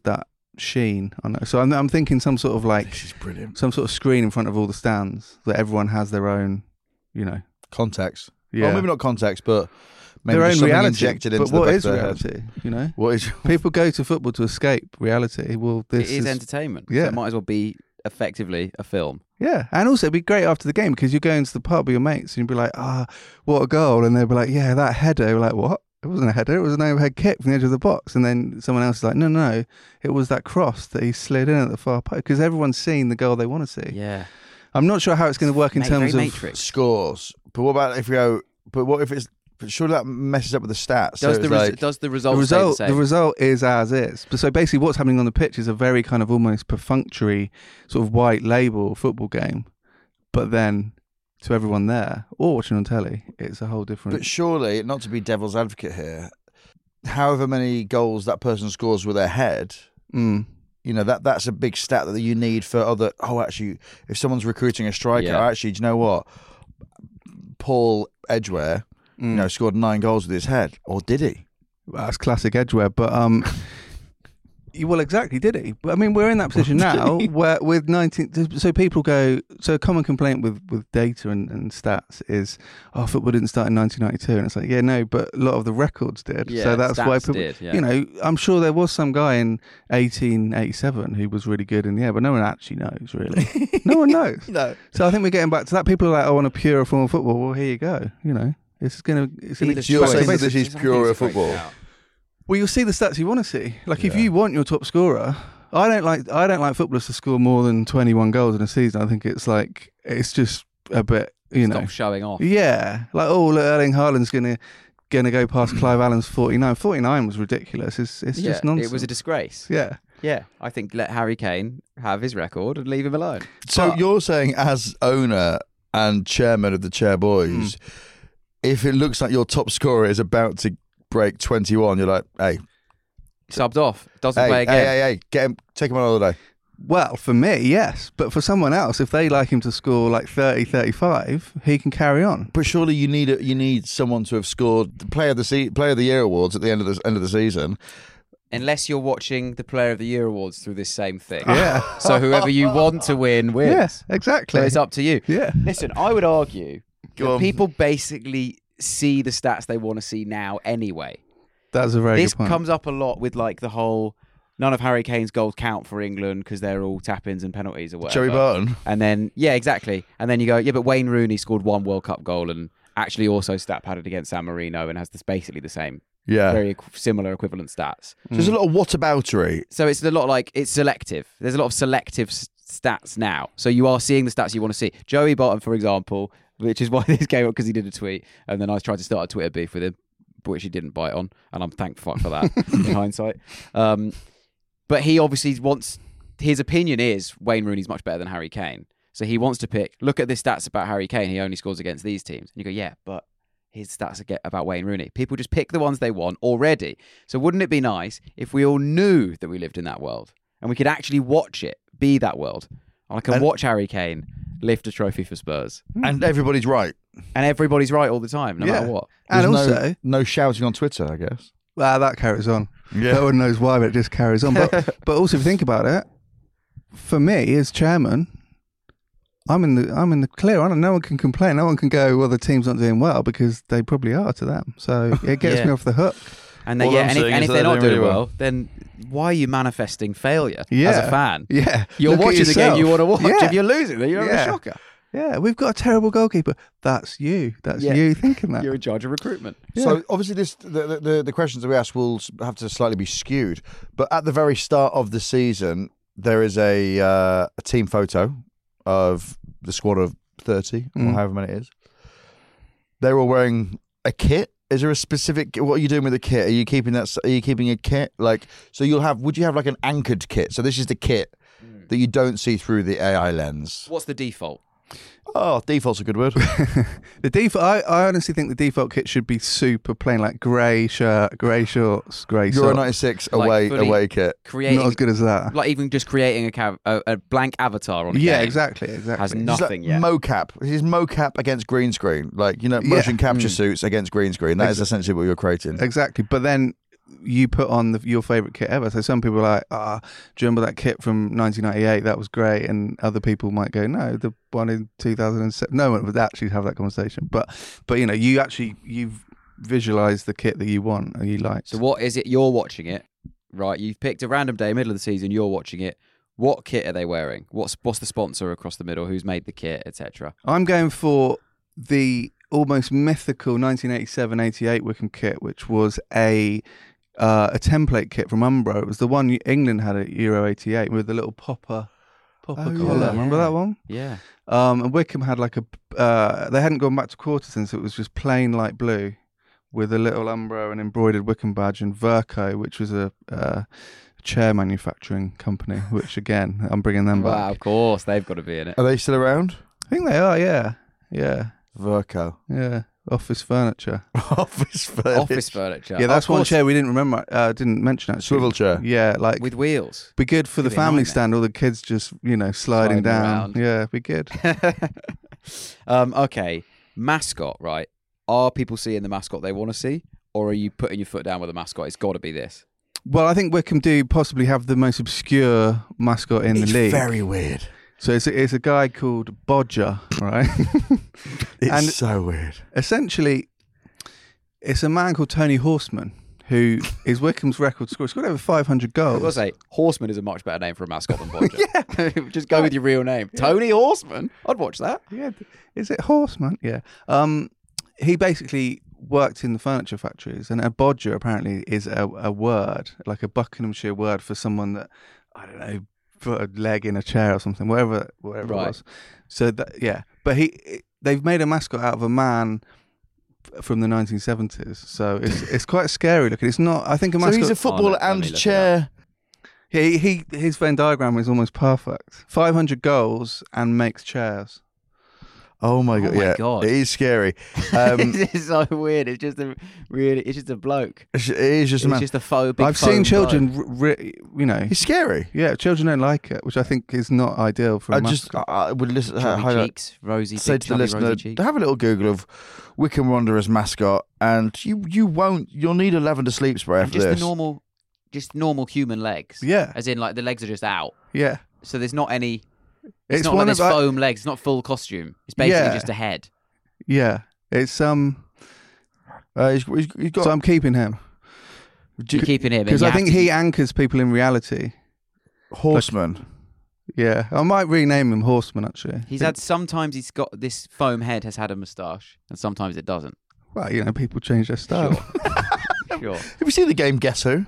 sheen on it. So I'm thinking some sort of like This is brilliant. some sort of screen in front of all the stands that everyone has their own, you know, Context. yeah, Well, maybe not context, but maybe their just own something reality. injected But into the what back is of their head. reality? You know, What is? people go to football to escape reality. Well, this It is entertainment. yeah. So it might as well be effectively a film. Yeah, and also it'd be great after the game because you're going to the pub with your mates and you'd be like, what a goal. And they'd be like, yeah, that header. You're like, what? It wasn't a header, it was an overhead kick from the edge of the box. And then someone else is like, no, it was that cross that he slid in at the far post. Because everyone's seen the goal they want to see. Yeah. I'm not sure how it's going to work in terms very of... Matrix. Scores. But what about if we go... But what if it's... But surely that messes up with the stats. Does so the it's like, does the The result stay the result, same? the result is as is. So basically what's happening on the pitch is a very kind of almost perfunctory sort of white label football game. But then to everyone there, or watching on telly, it's a whole different... But surely, not to be devil's advocate here, however many goals that person scores with their head, Mm. you know, that's a big stat that you need for other... Oh, actually, if someone's recruiting a striker, Yeah. actually, do you know what? Paul Edgware, you know, scored 9 goals with his head. Or did he? Well, that's classic Edgware, but well, exactly, did he? But I mean, we're in that position now where with 19, so people go, so a common complaint with data and stats is, football didn't start in 1992, and it's like, yeah, no, but a lot of the records did. Yeah, So that's why stats people, did, yeah. you know, I'm sure there was some guy in 1887 who was really good in the air, but no one actually knows, really. No one knows. No. So I think we're getting back to that. People are like, I want a pure form of football. Well, here you go. You know, it's gonna So you're saying that this is I think pure it's a great football? shout. Well, you'll see the stats you want to see. Like if you want your top scorer, I don't like footballers to score more than 21 goals in a season. I think it's just a bit, Stop showing off. Yeah, like look, Erling Haaland's gonna go past Clive Allen's 49. 49 was ridiculous. It's just nonsense. It was a disgrace. Yeah. Yeah, I think let Harry Kane have his record and leave him alone. So you're saying, as owner and chairman of the Chair Boys, if it looks like your top scorer is about to break 21, you're like, hey, Subbed off, doesn't play again. Hey, get him, take him on holiday. Well, for me, yes. But for someone else, if they like him to score like 30, 35, he can carry on. But surely you need someone to have scored the Player of the Year awards at the end of the season. Unless you're watching the Player of the Year awards through this same thing. Yeah. So whoever you want to win wins. Yes, exactly. So it's up to you. Yeah. Listen, I would argue Go that on. people basically see the stats they want to see now anyway. That's a very This good point. comes up a lot with like the whole none of Harry Kane's goals count for England because they're all tap-ins and penalties or whatever. Joey Barton. And then, yeah, exactly. And then you go, yeah, but Wayne Rooney scored one World Cup goal and actually also stat padded against San Marino and has basically the same, Yeah. very similar equivalent stats. So there's a lot of whataboutery. So it's a lot like, it's selective. There's a lot of selective stats now. So you are seeing the stats you want to see. Joey Barton, for example, which is why this came up because he did a tweet and then I tried to start a Twitter beef with him, which he didn't bite on. And I'm thankful for that in hindsight. But he obviously wants, his opinion is Wayne Rooney's much better than Harry Kane. So he wants to look at the stats about Harry Kane, he only scores against these teams. And you go, yeah, but his stats are about Wayne Rooney. People just pick the ones they want already. So wouldn't it be nice if we all knew that we lived in that world and we could actually watch it, be that world? And I can watch Harry Kane lift a trophy for Spurs. And everybody's right. And everybody's right all the time, no matter what. And There's also, no shouting on Twitter, I guess. well, that carries on. Yeah. No one knows why, but it just carries on. But also, if you think about it, for me as chairman, I'm in the clear. No one can complain. No one can go, well, the team's not doing well because they probably are to them. So it gets Yeah. me off the hook. And All I'm if saying is they're not really doing well. well, then why are you manifesting failure Yeah. as a fan? Yeah, You're Look at watching the game yourself. you want to watch. Yeah. If you're losing, then you're Yeah. a shocker. Yeah, we've got a terrible goalkeeper. That's you. That's Yeah. you thinking that. You're in charge of recruitment. So obviously, the questions that we ask will have to slightly be skewed. But at the very start of the season, there is a team photo of the squad of 30 or however many it is. They're all wearing a kit. Is there a specific? What are you doing with the kit? Are you keeping that? Are you keeping a kit? Like, so you'll have? Would you have like an anchored kit? So this is the kit that you don't see through the AI lens. What's the default? Oh, default's a good word. The default. I honestly think the default kit should be super plain, like grey shirt, grey shorts, grey You're a socks. 96 Like fully- away kit. Creating, Not as good as that. like even just creating a blank avatar on a Yeah, game exactly. has It's nothing like yet. mocap. This is mocap against green screen. Like, motion capture suits against green screen. That is essentially what you're creating. Exactly. But then you put on your favourite kit ever. So some people are like, do you remember that kit from 1998? That was great. And other people might go, no, the one in 2007. No one would actually have that conversation. But you've visualised the kit that you want and you like. So what is it? You're watching it, right? You've picked a random day, middle of the season. You're watching it. What kit are they wearing? What's the sponsor across the middle? Who's made the kit, etc.? I'm going for the almost mythical 1987-88 Wickham kit, which was a template kit from Umbro. It was the one England had at Euro 88 with the little popper collar. yeah. Remember that one? Yeah. And Wickham had like they hadn't gone back to quarter so it was just plain light blue with a little Umbro and embroidered Wickham badge, and Verco, which was a chair manufacturing company, which again, I'm bringing them Wow, back. of course they've got to be in it. Are they still around? I think they are, yeah. Verco. Yeah. Office furniture. Office furniture. Office furniture. Yeah, that's Of one course, chair we didn't mention actually. Swivel chair. Yeah, like with wheels. be good for the Could be a family nightmare. stand. All the kids just sliding Sliding down. around. Yeah, be good. Okay, mascot. Right? Are people seeing the mascot they want to see, or are you putting your foot down with the mascot? It's got to be this. Well, I think Wickham do possibly have the most obscure mascot in It's the league. very weird. So it's a guy called Bodger, right? It's And- so weird. Essentially, it's a man called Tony Horseman, who is Wickham's record scorer. He's got over 500 I will goals. say, Horseman is a much better name for a mascot than Bodger. Just go with your real name. Tony Horseman. I'd watch that. Yeah, is it Horseman? Yeah. He basically worked in the furniture factories, and a bodger apparently is a word, like a Buckinghamshire word for someone that, I don't know, put a leg in a chair or something, whatever it was. So but they've made a mascot out of a man from the 1970s, so it's quite scary looking. It's not. I think a mascot. So he's a footballer and chair. His Venn diagram is almost perfect. 500 goals and makes chairs. Oh my god! my God. It is scary. This is so weird. It's just a bloke. It is just a It's man. just a faux. Big I've seen foam children, He's scary. Yeah, children don't like it, which I think is not ideal for a mascot. I would listen. bloke. Chubby highlight- cheeks, rosy. say big to the chubby, listener, rosy cheeks. have a little Google of Wycombe Wanderers mascot, and you'll need a lavender sleep spray And after just this. the normal human legs. Yeah. As in, like the legs are just out. Yeah. So there's not any. It's not one like of there's foam legs. It's not full costume. It's basically Yeah. just a head. Yeah. It's He's got. So I'm keeping him You're keeping him because and I you think have to- he anchors people in reality. Horseman. Yeah, I might rename him Horseman actually. Sometimes he's got this foam head has had a moustache, and sometimes it doesn't. Well, you know, people change their style. Sure. Have you seen the game Guess Who?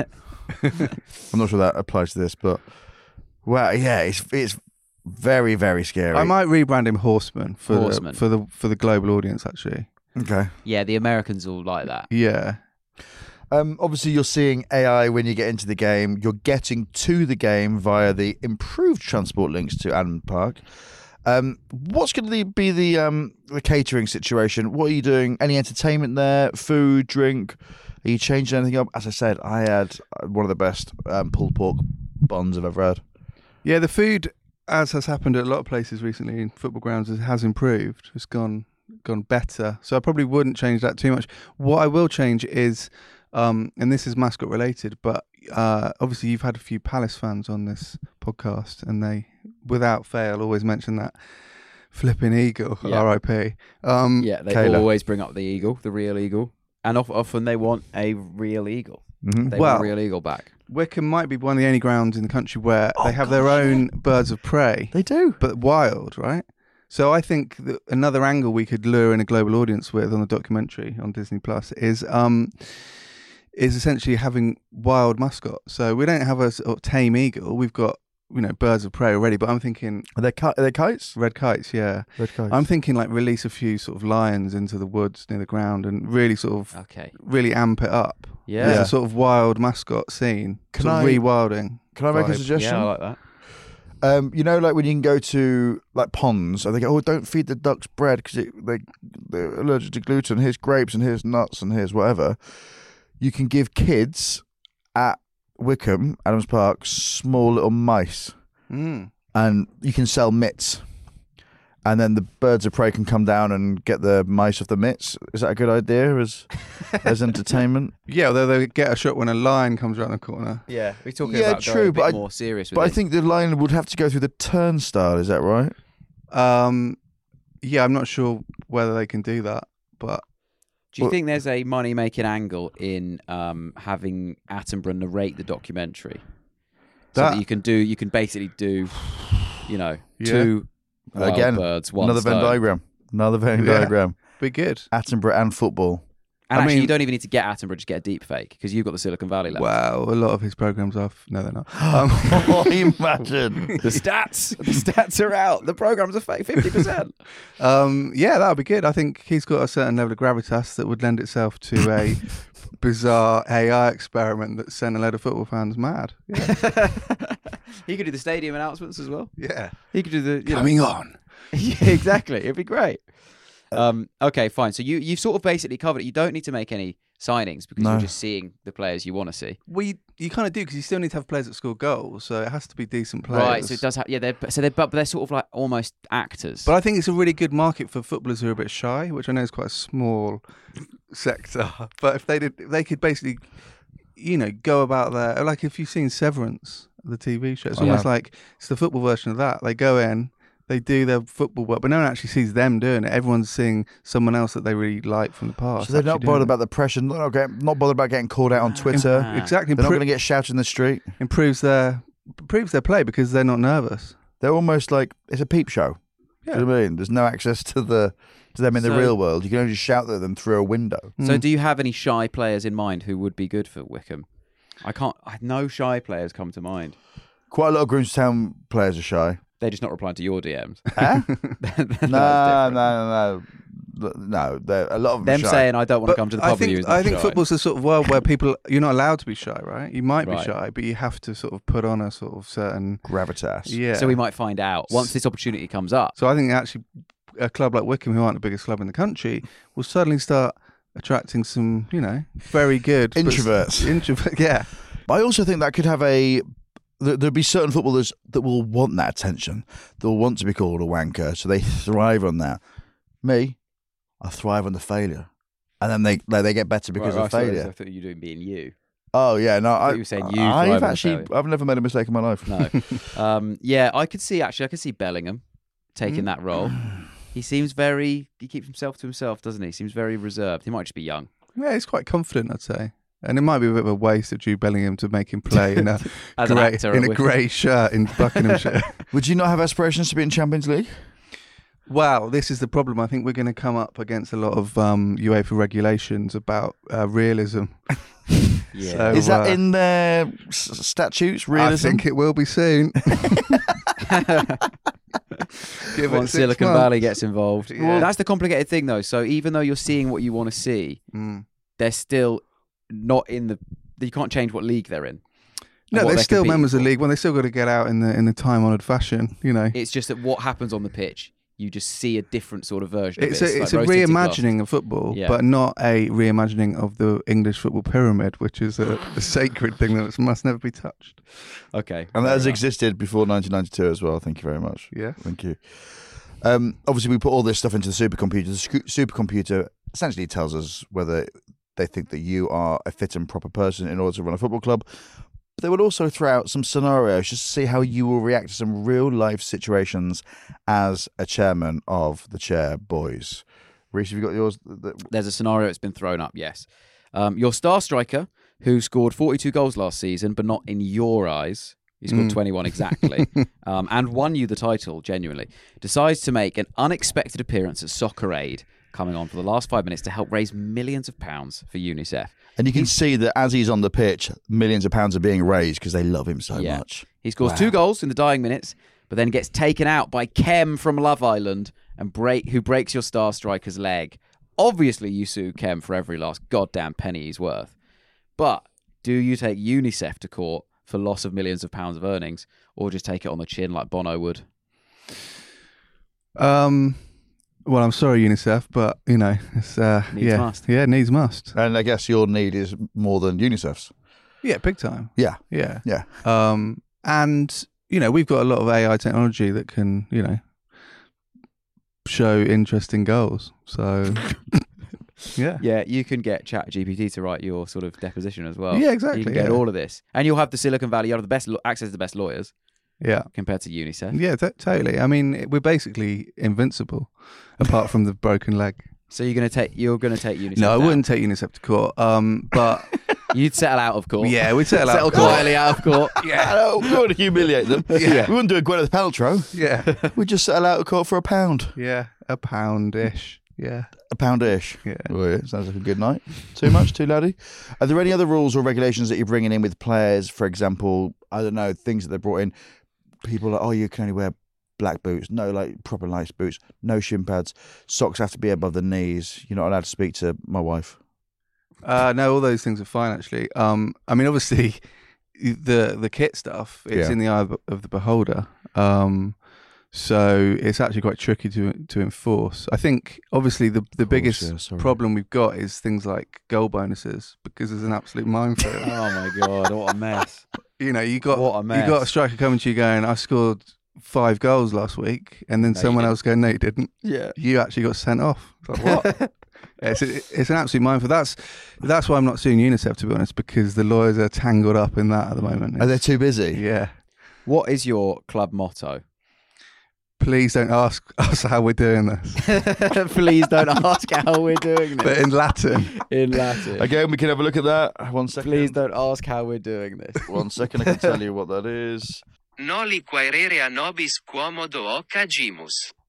I'm not sure that applies to this, but wow, yeah, it's very, very scary. I might rebrand him Horseman for Horseman. the global audience actually. Okay. Yeah, the Americans all like that. Yeah. Obviously, you're seeing AI when you get into the game. You're getting to the game via the improved transport links to Adams Park. What's going to be the catering situation? What are you doing? Any entertainment there? Food, drink? Are you changing anything up? As I said, I had one of the best pulled pork buns I've ever had. Yeah, the food, as has happened at a lot of places recently in football grounds, has improved. It's gone better. So I probably wouldn't change that too much. What I will change is, and this is mascot related, but obviously you've had a few Palace fans on this podcast, and they, without fail, always mention that flipping eagle, Yeah. R.I.P. Yeah, they Kayla. always bring up the eagle, the real eagle, and often they want a real eagle. Mm-hmm. They Well- want a real eagle back. Wycombe might be one of the only grounds in the country where they have their own birds of prey, They do. but wild, right? So I think that another angle we could lure in a global audience with on the documentary on Disney Plus is essentially having wild mascots. So we don't have a sort of tame eagle. We've got, you know, birds of prey already. But I'm thinking Are they kites? red kites. Yeah, Red kites. I'm thinking like release a few sort of lions into the woods near the ground and really sort of Okay. really amp it up. Yeah. There's a sort of wild mascot scene. Can Sort of I- rewilding. Can I make a vibe. suggestion? Yeah, I like that. You know, like when you can go to like ponds and they go, oh, don't feed the ducks bread because they're allergic to gluten. Here's grapes and here's nuts and here's whatever. You can give kids at Wycombe, Adams Park, small little mice, Mm. and you can sell mitts. And then the birds of prey can come down and get the mice off the mitts. Is that a good idea as entertainment? Yeah, although they get a shot when a lion comes around the corner. Yeah, we're talking Yeah, about true, going a bit but more serious with But I it. think the lion would have to go through the turnstile. Is that right? Yeah, I'm not sure whether they can do that, but Do you think there's a money-making angle in having Attenborough narrate the documentary? So That- that you can basically do, you know, Yeah. two wild Again, birds, one Another Venn stone. diagram. Another Venn Yeah. diagram. be good. Attenborough and football. And I actually, mean- you don't even need to get Attenborough, just get a deep fake because you've got the Silicon Valley lens. Wow, a lot of his programs are. No, they're not. Oh, imagine. The stats are out. The programs are fake, 50%. Yeah, that would be good. I think he's got a certain level of gravitas that would lend itself to a bizarre AI experiment that sent a load of football fans mad. Yeah. He could do the stadium announcements as well. Yeah. He could do the Coming on. Yeah, exactly. It'd be great. Okay, fine. So you've sort of basically covered it. You don't need to make any signings because No. you're just seeing the players you want to see. Well, you kind of do because you still need to have players that score goals, so it has to be decent players. Right. So it does have. Yeah. But they're sort of like almost actors. But I think it's a really good market for footballers who are a bit shy, which I know is quite a small sector. But if they could basically, you know, go about their, like if you've seen Severance, the TV show, it's Oh, almost yeah. like it's the football version of that. They go in, they do their football work, but no one actually sees them doing it. Everyone's seeing someone else that they really like from the past. So they're not actually bothered doing about the pressure, not bothered about getting called out on Twitter. Ah. it. Exactly. They're not going to get shouted in the street. improves their play because they're not nervous. They're almost like it's a peep show. Yeah. Do you know what I mean? There's no access to the to them in the So- real world. You can only just shout at them through a window. So, do you have any shy players in mind who would be good for Wickham? No shy players come to mind. Quite a lot of Groomstown players are shy. They're just not replying to your DMs. Huh? That's No. different. No, a lot of them Them are shy. saying I don't want to But come to the I pub with think you is not I think shy. football's the sort of world where you're not allowed to be shy, right? You might be Right. shy, but you have to sort of put on a sort of certain Gravitas. yeah. So we might find out once this opportunity comes up. So I think actually a club like Wickham, who aren't the biggest club in the country, will suddenly start attracting some, very good Introverts. Yeah. I also think that could have there'll be certain footballers that will want that attention. They'll want to be called a wanker, so they thrive on that. Me, I thrive on the failure. And then they get better because Right, of failure. I thought you were doing being you. Oh, yeah. No, thought you were saying you thrive on failure. I've never made a mistake in my life. No. Yeah, I could see Bellingham taking that role. He seems he keeps himself to himself, doesn't he? Seems very reserved. He might just be young. Yeah, he's quite confident, I'd say. And it might be a bit of a waste of Jude Bellingham to make him play in a As an actor at Wickham. grey shirt in Buckinghamshire. Would you not have aspirations to be in Champions League? Well, this is the problem. I think we're going to come up against a lot of UEFA regulations about realism. Yeah. So, Is that in their statutes, realism? I think it will be soon. Give it Once 6 Silicon months. Valley gets involved. Yeah. That's the complicated thing, though. So even though you're seeing what you want to see, Mm. they're still not in the. You can't change what league they're in. No, what they're they're still competing members of for. the league. Well, they still got to get out in the time-honoured fashion, It's just that what happens on the pitch, you just see a different sort of version It's of it. a like rose-tinted reimagining of football, Yeah. but not a reimagining of the English football pyramid, which is a sacred thing that must never be touched. glass. Okay. And that fair has enough. existed before 1992 as well. Thank you very much. Yeah. Thank you. Obviously, we put all this stuff into the supercomputer. The supercomputer essentially tells us whether they think that you are a fit and proper person in order to run a football club. But they would also throw out some scenarios just to see how you will react to some real life situations as a chairman of the Chair Boys. Reece, have you got yours? There's a scenario that's been thrown up, yes. Your star striker, who scored 42 goals last season, but not in your eyes, he scored 21 exactly, and won you the title, genuinely, decides to make an unexpected appearance at Soccer Aid, coming on for the last 5 minutes to help raise millions of pounds for UNICEF. And you can see that as he's on the pitch, millions of pounds are being raised because they love him so Yeah. much. He scores 2 goals in the dying minutes, but then gets taken out by Kem from Love Island, and who breaks your star striker's leg. Obviously, you sue Kem for every last goddamn penny he's worth. But do you take UNICEF to court for loss of millions of pounds of earnings, or just take it on the chin like Bono would? Well, I'm sorry, UNICEF, but it's Needs must. Yeah, needs must. And I guess your need is more than UNICEF's. Yeah, big time. Yeah. Yeah. Yeah. And we've got a lot of AI technology that can show interesting goals. So yeah. Yeah, you can get ChatGPT to write your sort of deposition as well. Yeah, exactly, You can get yeah. all of this. And you'll have the Silicon Valley, you'll have the best access to the best lawyers Yeah. compared to UNICEF. Yeah, totally. I mean, we're basically invincible, apart from the broken leg. So you're going to take UNICEF No, I down. wouldn't take UNICEF to court. But You'd settle out of court. yeah, we'd settle out. Settle of court. quietly out of court. Yeah, we wouldn't humiliate them. Yeah. We wouldn't do a Gwyneth Paltrow. Yeah, We'd just settle out of court for £1. yeah, £1 Yeah, £1-ish. yeah. Oh, yeah, sounds like a good night. Too much, too laddie. Are there any other rules or regulations that you're bringing in with players? For example, I don't know, things that they brought in. People are, you can only wear black boots. No, like proper nice boots. No shin pads. Socks have to be above the knees. You're not allowed to speak to my wife. No, all those things are fine actually. I mean, obviously, the kit stuff it's Yeah. in the eye of the beholder. So it's actually quite tricky to enforce. I think obviously the biggest yeah, sorry. problem we've got is things like goal bonuses because there's an absolute minefield. Oh my God, what a mess. You What a got mess. a striker coming to you going, I scored 5 goals last week, and then No, you someone didn't. else going, no, you didn't. Yeah. You actually got sent off. It's like, what? It's an absolute minefield. That's why I'm not suing UNICEF, to be honest, because the lawyers are tangled up in that at the moment. Are they too busy? Yeah. What is your club motto? Please don't ask us how we're doing this. Please don't ask how we're doing But this. in Latin. In Latin. Again, we can have a look at that. 1 second. Please don't ask how we're doing this. 1 second, I can tell you what that is. Noli quaerere a nobis quomodo occagimus.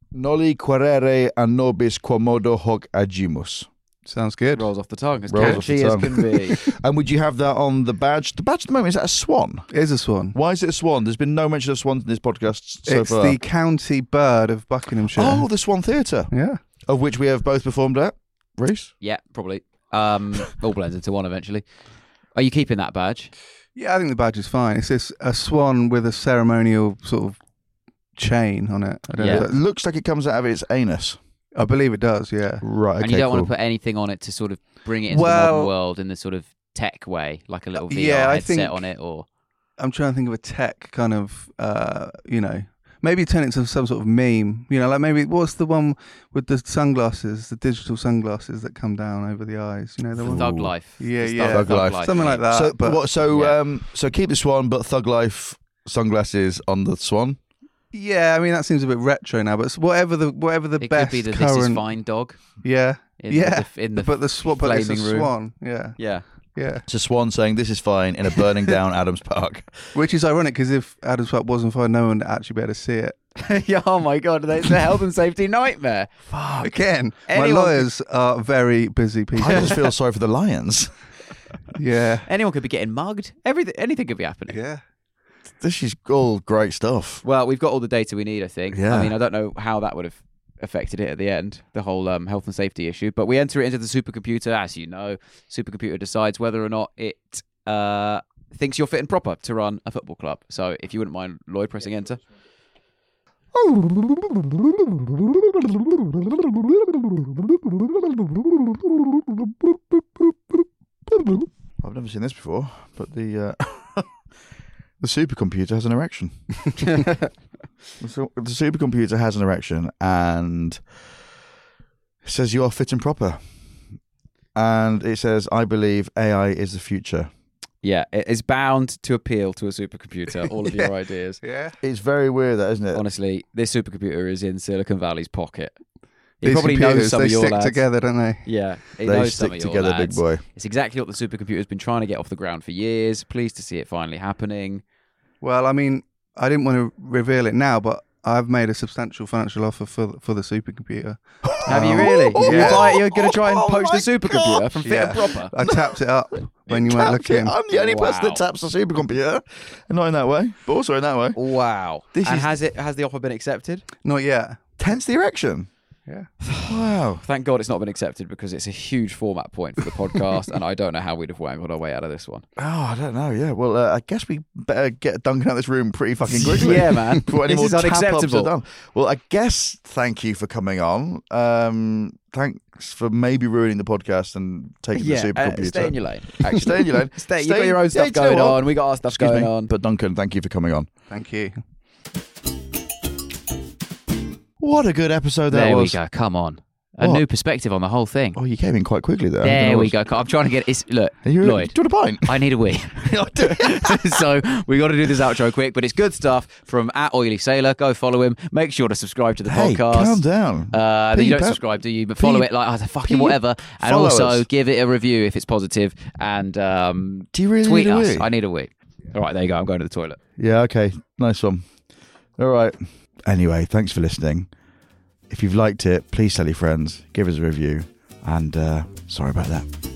Noli querere a nobis quomodo hoc agimus. Sounds good. Rolls off the tongue. As Rolls off the catchy as tongue. can be. And would you have that on the badge? The badge at the moment, is that a swan? It is a swan. Why is it a swan? There's been no mention of swans in this podcast so It's far. the county bird of Buckinghamshire. Oh, the Swan Theatre, Yeah. of which we have both performed at. Reese? Yeah, probably. All blends into one eventually. Are you keeping that badge? Yeah, I think the badge is fine. It's just a swan with a ceremonial sort of chain on it. I don't Yeah. know. It looks like it comes out of its anus. I believe it does, yeah. Right, okay, And you don't cool. want to put anything on it to sort of bring it into the Well- modern world in this sort of tech way, like a little VR Yeah, I headset think- on it, or I'm trying to think of a tech kind of, maybe turn it into some sort of meme. Like maybe, what's the one with the sunglasses, the digital sunglasses that come down over the eyes? The one? Thug Life. Yeah, The yeah. Thug Life. Something like that. So, but so keep the swan, but Thug Life sunglasses on the swan. yeah, I mean that seems a bit retro now. But whatever the It best could be the current, This Is Fine dog. yeah, In the but the swan, but it's a flaming room. swan, yeah, Yeah. yeah. It's a swan saying, "This is fine," in a burning down Adams Park. Which is ironic because if Adams Park wasn't fine, no one would actually be able to see it. Yeah, oh my god, it's a health and safety nightmare. Again, Anyone my lawyers are very busy people. I just feel sorry for the lions. Yeah, Anyone could be getting mugged. Anything could be happening. yeah. This is all great stuff. Well, we've got all the data we need, I think. Yeah. I mean, I don't know how that would have affected it at the end, the whole health and safety issue. But we enter it into the supercomputer, as you know. Supercomputer decides whether or not it thinks you're fit and proper to run a football club. So if you wouldn't mind, Lloyd, pressing enter. I've never seen this before, but the the supercomputer has an erection. So the supercomputer has an erection and it says you are fit and proper. And it says, "I believe AI is the future." Yeah, it is bound to appeal to a supercomputer, all of your ideas. Yeah. It's very weird, that, isn't it? Honestly, this supercomputer is in Silicon Valley's pocket. He These probably computers, knows some they of your stick lads. together, don't they? Yeah, he They knows some stick of your together, lads. big boy. It's exactly what the supercomputer's been trying to get off the ground for years. Pleased to see it finally happening. Well, I mean, I didn't want to reveal it now, but I've made a substantial financial offer for the supercomputer. Have you really? Yeah. You're going to try and Oh poach the my supercomputer God. from Fit Yeah. and Proper? I tapped it up when you weren't Tapped it. looking. I'm the only person Wow. that taps the supercomputer. And not in that way, but also in that way. Wow. This And is- has the offer been accepted? Not yet. Tense the erection. Yeah. Wow. Thank God it's not been accepted because it's a huge format point for the podcast, and I don't know how we'd have wangled our way out of this one. Oh, I don't know. Yeah. Well, I guess we better get Duncan out of this room pretty fucking quickly. Yeah, man. Before any This more is tap-ups are unacceptable. done. Well, I guess thank you for coming on. Thanks for maybe ruining the podcast and taking the supercomputer. Stay in your lane. Actually. Stay in your lane. You got your own stuff you know going what? on. We got our stuff Excuse going me, on. but Duncan, thank you for coming on. Thank you. What a good episode that There was. we go. Come on. A What? new perspective on the whole thing. Oh, you came in quite quickly there. There we go. I'm trying to get look, Do you Lloyd. want a pint? I need a wee. So we got to do this outro quick, but it's good stuff from @OilySailor. Go follow him. Make sure to subscribe to the Hey, podcast. calm down. You don't Beep. subscribe, do you? But follow Beep. it like fucking Beep. whatever. And Follow also us. give it a review if it's positive. And Do you really tweet need a us. wee? I need a wee. All right, there you go. I'm going to the toilet. Yeah, okay. Nice one. All right. Anyway, thanks for listening. If you've liked it, please tell your friends, give us a review, and sorry about that.